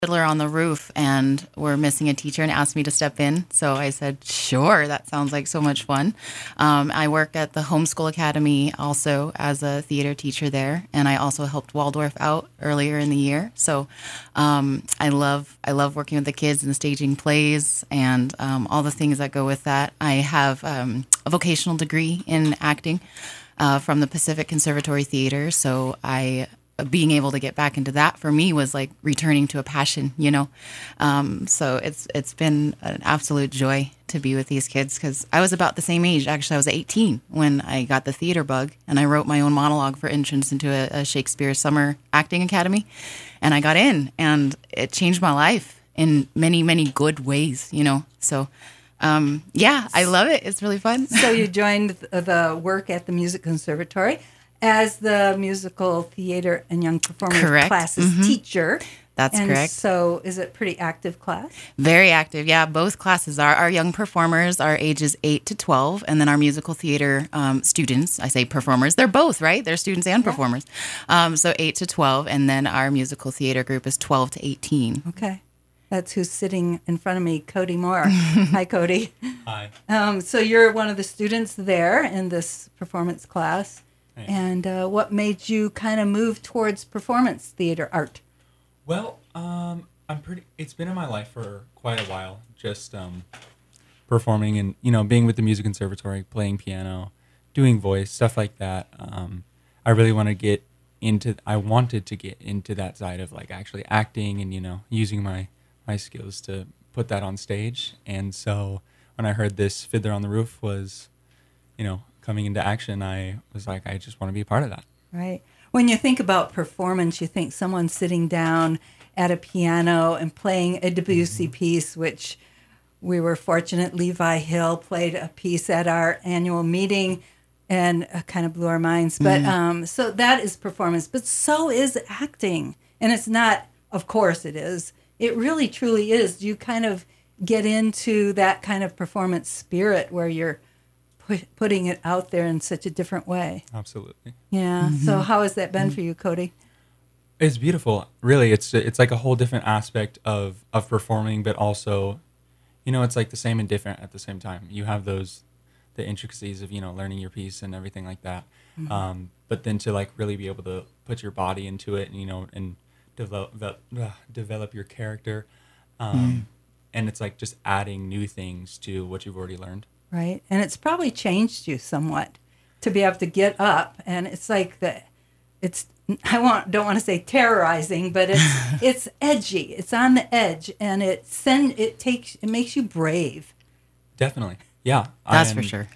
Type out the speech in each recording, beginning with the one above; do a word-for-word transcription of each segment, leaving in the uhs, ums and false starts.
Fiddler on the Roof, and we're missing a teacher and asked me to step in. So I said, sure, that sounds like so much fun. Um, I work at the Homeschool Academy also as a theater teacher there, and I also helped Waldorf out earlier in the year. So um, I love I love working with the kids and staging plays and um, all the things that go with that. I have um, a vocational degree in acting uh, from the Pacific Conservatory Theater, so I being able to get back into that for me was like returning to a passion, you know. Um, so it's it's been an absolute joy to be with these kids because I was about the same age. Actually, I was eighteen when I got the theater bug, and I wrote my own monologue for entrance into a, a Shakespeare Summer Acting Academy, and I got in, and it changed my life in many, many good ways, you know. So um, yeah, I love it. It's really fun. So you joined the work at the Music Conservatory as the musical theater and young performance Correct. classes Mm-hmm. teacher. That's and correct. So is it pretty active class? Very active, yeah. Both classes are. Our young performers are ages eight to twelve, and then our musical theater um, students, I say performers, they're both, right? They're students and Yeah. performers. Um, so eight to twelve, and then our musical theater group is twelve to eighteen. Okay. That's who's sitting in front of me, Cody Moore. Hi, Cody. Hi. Um, so you're one of the students there in this performance class. Hey. And uh, what made you kind of move towards performance theater art? Well, um, I'm pretty. It's been in my life for quite a while. Just um, performing and you know being with the music conservatory, playing piano, doing voice stuff like that. Um, I really want to get into. I wanted to get into that side of like actually acting and you know using my my skills to put that on stage. And so when I heard this Fiddler on the Roof was, you know. coming into action, I was like, I just want to be a part of that. Right. When you think about performance, you think someone sitting down at a piano and playing a Debussy mm-hmm. piece, which we were fortunate. Levi Hill played a piece at our annual meeting and uh, kind of blew our minds. But mm-hmm. um, so that is performance, but so is acting. And it's not, of course it is. It really, truly is. You kind of get into that kind of performance spirit where you're putting it out there in such a different way. Absolutely. Yeah. Mm-hmm. So how has that been mm-hmm. for you, Cody? It's beautiful. Really, it's it's like a whole different aspect of, of performing, but also, you know, it's like the same and different at the same time. You have those, the intricacies of, you know, learning your piece and everything like that. Mm-hmm. Um, but then to like really be able to put your body into it and, you know, and develop, uh, develop your character. Um, mm-hmm. And it's like just adding new things to what you've already learned. Right. And it's probably changed you somewhat to be able to get up. And it's like the, it's, I want, don't want to say terrorizing, but it's, it's edgy. It's on the edge and it send, it takes, it makes you brave. Definitely. Yeah. That's I, for sure.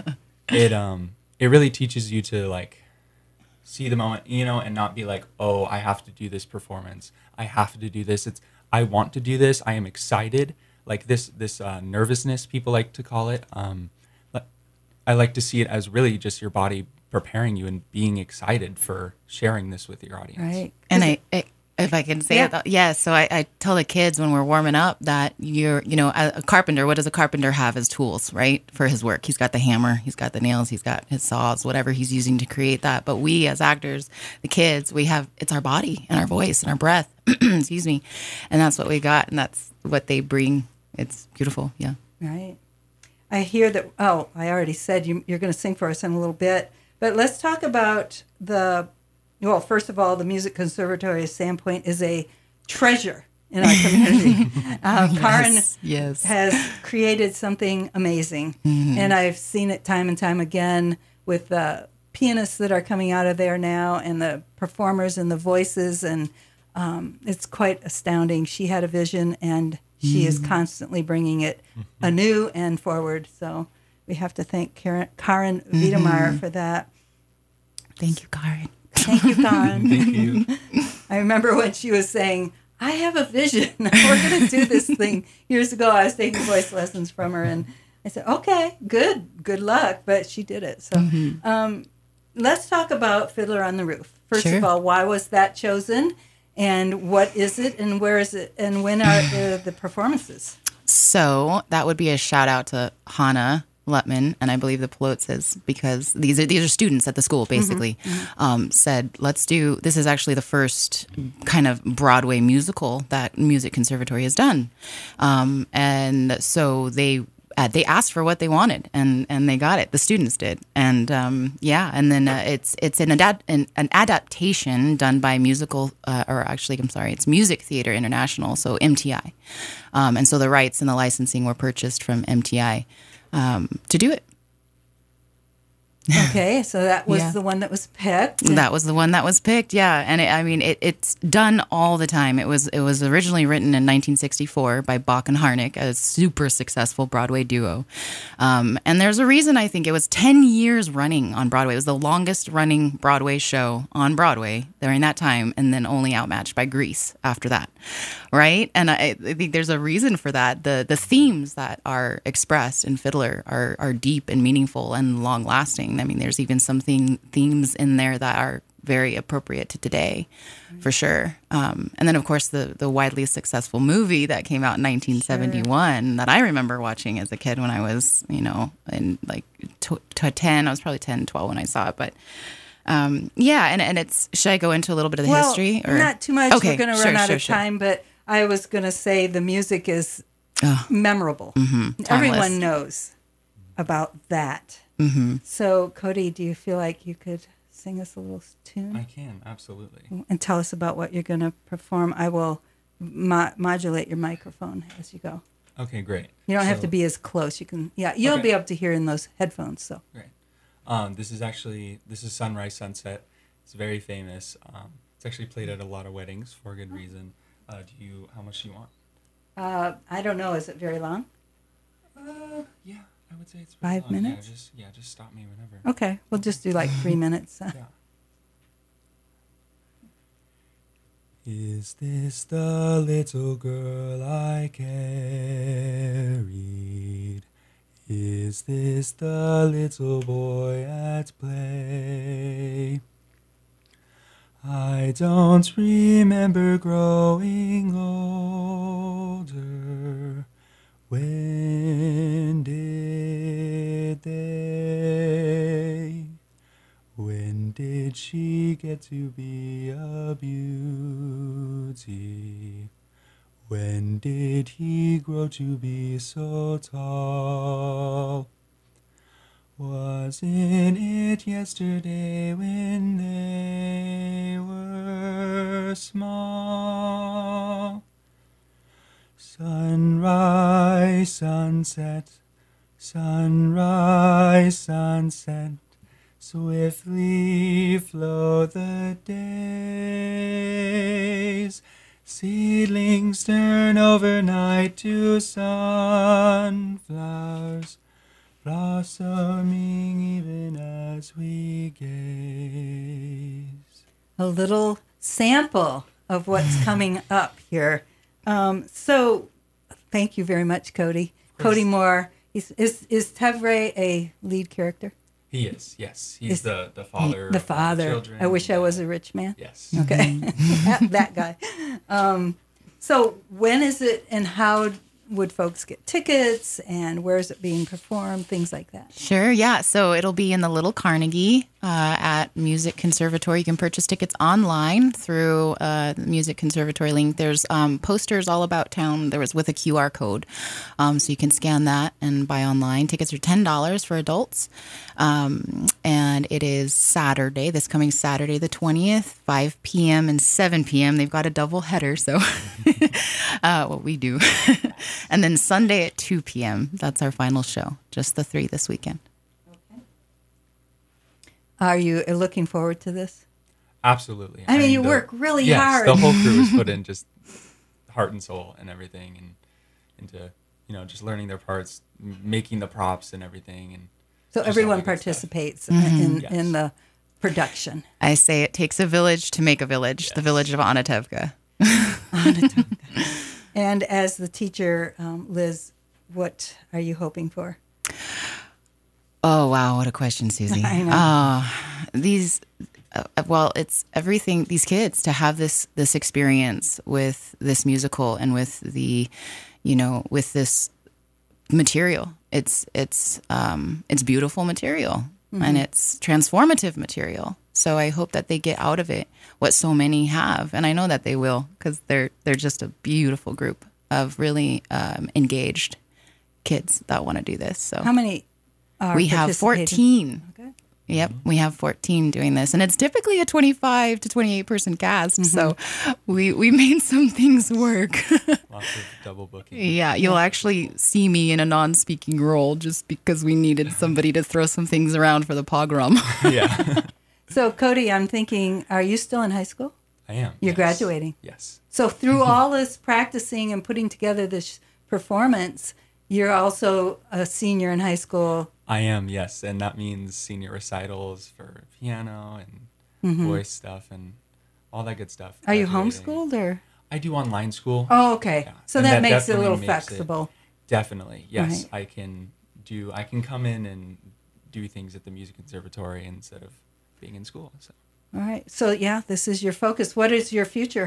it, um, it really teaches you to like see the moment, you know, and not be like, oh, I have to do this performance. I have to do this. It's, I want to do this. I am excited. Like this, this uh, nervousness, people like to call it. Um, I like to see it as really just your body preparing you and being excited for sharing this with your audience. Right. And I, I, if I can say yeah. it, yeah. So I, I tell the kids when we're warming up that you're, you know, a, a carpenter. What does a carpenter have as tools, right, for his work? He's got the hammer, he's got the nails, he's got his saws, whatever he's using to create that. But we, as actors, the kids, we have it's our body and our voice and our breath. Excuse me, and that's what we got, and that's what they bring. It's beautiful, yeah. Right. I hear that, oh, I already said you, you're going to sing for us in a little bit, but let's talk about the, well, first of all, the Music Conservatory of Sandpoint is a treasure in our community. uh, yes, Karen yes. has created something amazing, mm-hmm. and I've seen it time and time again with the pianists that are coming out of there now and the performers and the voices, and um, it's quite astounding. She had a vision, and she is constantly bringing it mm-hmm. anew and forward. So we have to thank Karen, Karen mm-hmm. Wiedemeyer for that. Thank you, Karen. Thank you, Karen. Thank you. I remember when she was saying, I have a vision. We're going to do this thing. Years ago, I was taking voice lessons from her, and I said, okay, good, good luck. But she did it. So mm-hmm. um, let's talk about Fiddler on the Roof. First sure. of all, why was that chosen? And what is it, and where is it, and when are the, the performances? So that would be a shout out to Hannah Lutman and I believe the Polotzes, because these are these are students at the school basically, mm-hmm. um, said, let's do, this is actually the first kind of Broadway musical that Music Conservatory has done. Um, and so they Uh, they asked for what they wanted, and, and they got it. The students did, and um, yeah, and then uh, it's it's an, adapt- an an adaptation done by musical, uh, or actually, I'm sorry, it's Music Theater International, so M T I, um, and so the rights and the licensing were purchased from M T I um, to do it. Okay, so that was Yeah. the one that was picked. That was the one that was picked, yeah. And it, I mean, it, it's done all the time. It was it was originally written in nineteen sixty-four by Bach and Harnick, a super successful Broadway duo. Um, and there's a reason I think it was ten years running on Broadway. It was the longest running Broadway show on Broadway during that time, and then only outmatched by Grease after that, right? And I, I think there's a reason for that. The the themes that are expressed in Fiddler are, are deep and meaningful and long-lasting. I mean, there's even some theme, themes in there that are very appropriate to today, for sure. Um, and then, of course, the the widely successful movie that came out in nineteen seventy-one sure. that I remember watching as a kid when I was, you know, in like t- t- ten. I was probably ten, twelve when I saw it. But um, yeah, and, and it's, should I go into a little bit of the well, history? Or? Not too much. Okay, We're going to sure, run out sure, of sure. time, but I was going to say the music is Oh. memorable. Mm-hmm. Everyone knows about that. Mm-hmm. So, Cody, do you feel like you could sing us a little tune? I can, absolutely. And tell us about what you're going to perform. I will mo- modulate your microphone as you go. Okay, great. You don't So- have to be as close. You can, yeah, you'll Okay. be able to hear in those headphones. So, Great. Um, this is actually, this is Sunrise Sunset. It's very famous. Um, it's actually played at a lot of weddings for a good reason. Uh, do you, how much do you want? uh, I don't know. Is it very long? Uh, yeah, I would say it's pretty Five long. minutes? Yeah, just, yeah, just stop me whenever. Okay, we'll just do like three minutes. Yeah. Is this the little girl I carried? Is this the little boy at play? I don't remember growing older. When did they? When did she get to be a beauty? When did he grow to be so tall? Wasn't it yesterday when they were small? Sunrise, sunset, sunrise, sunset, swiftly flow the days. Seedlings turn overnight to sunflowers, blossoming even as we gaze. A little sample of what's coming up here. Um, so, thank you very much, Cody. Cody Moore. Is, is is Tevre a lead character? He is, yes. He's Is- the, the father The of father. children. I wish I was a rich man. Yes. Okay, that, that guy. Um, so, when is it, and how would folks get tickets, and where is it being performed? Things like that. Sure, yeah. So it'll be in the Little Carnegie uh, at Music Conservatory. You can purchase tickets online through uh, the Music Conservatory link. There's um, posters all about town. There was with a Q R code, um, so you can scan that and buy online. Tickets are ten dollars for adults, um, and it is Saturday, this coming Saturday the twentieth, five p.m. and seven p.m. They've got a double header, so uh, what we do. And then Sunday at two p.m. That's our final show. Just the three this weekend. Are you looking forward to this? Absolutely. I mean, you the- work really yes, hard. the whole crew has put in just heart and soul and everything, and into you know just learning their parts, m- making the props and everything, and So just all everyone the good stuff. participates in, Yes. in the production. I say it takes a village to make a village. The Yes. village of Onatevka. And as the teacher, um, Liz, what are you hoping for? Oh, wow. What a question, Susie. I know. Oh, these, uh, well, it's everything, these kids to have this, this experience with this musical and with the, you know, with this material. It's it's um, it's beautiful material, mm-hmm. and it's transformative material. So I hope that they get out of it what so many have, and I know that they will, because they're they're just a beautiful group of really um, engaged kids that want to do this. So how many are we have fourteen. Okay. Yep, we have fourteen doing this, and it's typically a twenty-five to twenty-eight person cast. Mm-hmm. So we we made some things work. Lots of double booking. Yeah, you'll actually see me in a non-speaking role just because we needed somebody to throw some things around for the pogrom. Yeah. So Cody, I'm thinking, are you still in high school? I am. You're yes. graduating. Yes. So through all this practicing and putting together this performance, you're also a senior in high school. I am, yes. And that means senior recitals for piano and mm-hmm. voice stuff and all that good stuff. Are you homeschooled or? I do online school. Oh, okay. Yeah. So and that, that makes it a little makes flexible. It, definitely, yes. Right. I can do, I can come in and do things at the music conservatory instead of being in school. So. All right. So yeah, this is your focus. What is your future?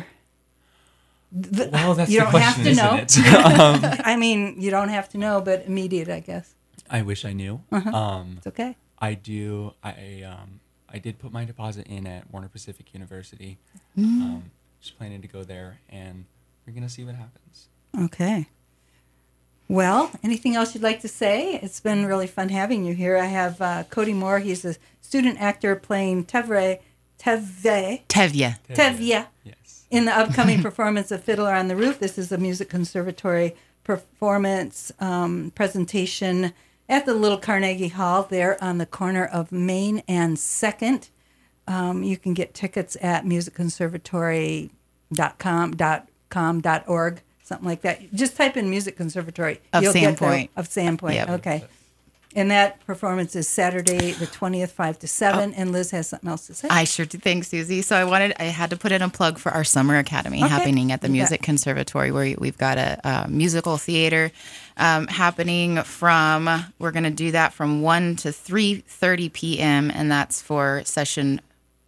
The, well, that's you the don't question, have to isn't know. it? um, I mean, you don't have to know, but immediate, I guess. I wish I knew. Uh-huh. Um, it's okay. I do. I um, I did put my deposit in at Warner Pacific University. Mm. Um, just planning to go there, and we're gonna see what happens. Okay. Well, anything else you'd like to say? It's been really fun having you here. I have uh, Cody Moore. He's a student actor playing Tevye, Tevye, Tevye, Tevye, yes, in the upcoming performance of Fiddler on the Roof. This is a music conservatory performance um, presentation at the Little Carnegie Hall there on the corner of Main and Second. Um, you can get tickets at music conservatory dot com, dot com, dot org, something like that. Just type in Music Conservatory. Of You'll get there. Sandpoint. Of Sandpoint, Yep. okay. And that performance is Saturday the twentieth, five to seven, and Liz has something else to say. I sure do. Thanks, Susie. So I wanted, I had to put in a plug for our summer academy Okay. happening at the You Music bet. Conservatory, where we've got a, a musical theater um, happening from, we're going to do that from one to three thirty p.m. And that's for session,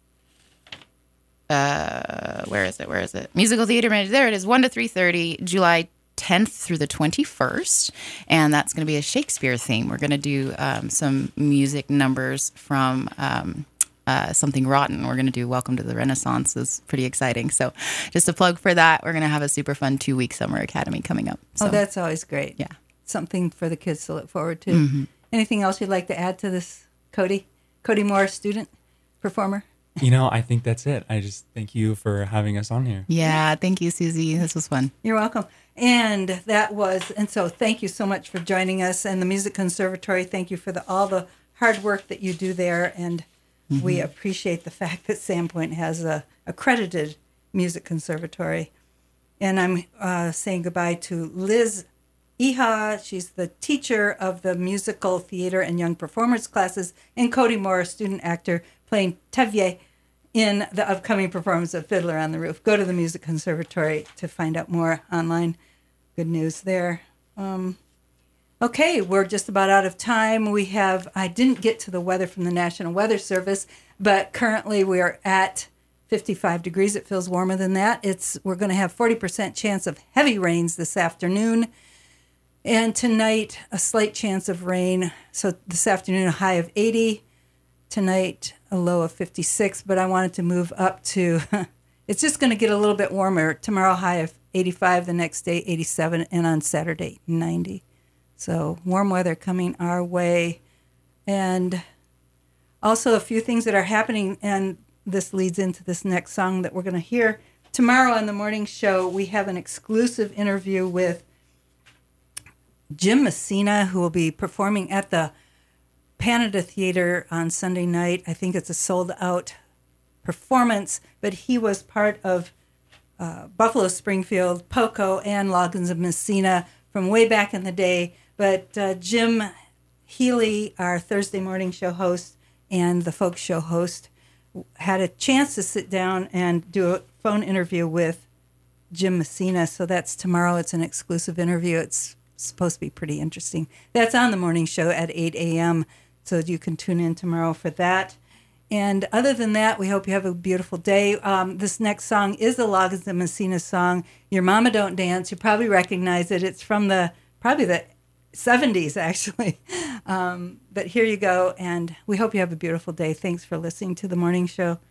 uh, where is it? Where is it? Musical theater, there it is, one to three thirty, July tenth through the twenty-first, and that's going to be a Shakespeare theme. We're going to do um, some music numbers from um, uh, Something Rotten. We're going to do Welcome to the Renaissance. It's pretty exciting. So just a plug for that. We're going to have a super fun two-week summer academy coming up. So, Oh, that's always great. yeah. Something for the kids to look forward to. Mm-hmm. Anything else you'd like to add to this, Cody? Cody Moore, student, performer? You know, I think that's it. I just thank you for having us on here. Yeah, thank you, Susie. This was fun. You're welcome. And that was, and so thank you so much for joining us. And the Music Conservatory, thank you for the, all the hard work that you do there. And mm-hmm. we appreciate the fact that Sandpoint has a accredited music conservatory. And I'm uh, saying goodbye to Liz Iha. She's the teacher of the musical theater and young performers classes, and Cody Moore, student actor, playing Tevye in the upcoming performance of Fiddler on the Roof. Go to the Music Conservatory to find out more online. Good news there. Um, okay, we're just about out of time. We have, I didn't get to the weather from the National Weather Service, but currently we are at fifty-five degrees. It feels warmer than that. It's we're going to have forty percent chance of heavy rains this afternoon. And tonight, a slight chance of rain. So this afternoon, a high of eighty. Tonight, a low of fifty-six. But I wanted to move up to, it's just going to get a little bit warmer. Tomorrow, high of eighty-five. The next day, eighty-seven. And on Saturday, ninety. So warm weather coming our way. And also a few things that are happening. And this leads into this next song that we're going to hear. Tomorrow on the morning show, we have an exclusive interview with Jim Messina, who will be performing at the Panada Theater on Sunday night. I think it's a sold-out performance, but he was part of uh, Buffalo Springfield, Poco, and Loggins of Messina from way back in the day. But uh, Jim Healy, our Thursday morning show host and the folk show host, had a chance to sit down and do a phone interview with Jim Messina. So that's tomorrow. It's an exclusive interview. It's supposed to be pretty interesting. That's on the morning show at eight a.m., so you can tune in tomorrow for that. And other than that, we hope you have a beautiful day. Um, this next song is the Loggins and Messina song, Your Mama Don't Dance. You probably recognize it. It's from the probably the seventies, actually. Um, but here you go, and we hope you have a beautiful day. Thanks for listening to the morning show.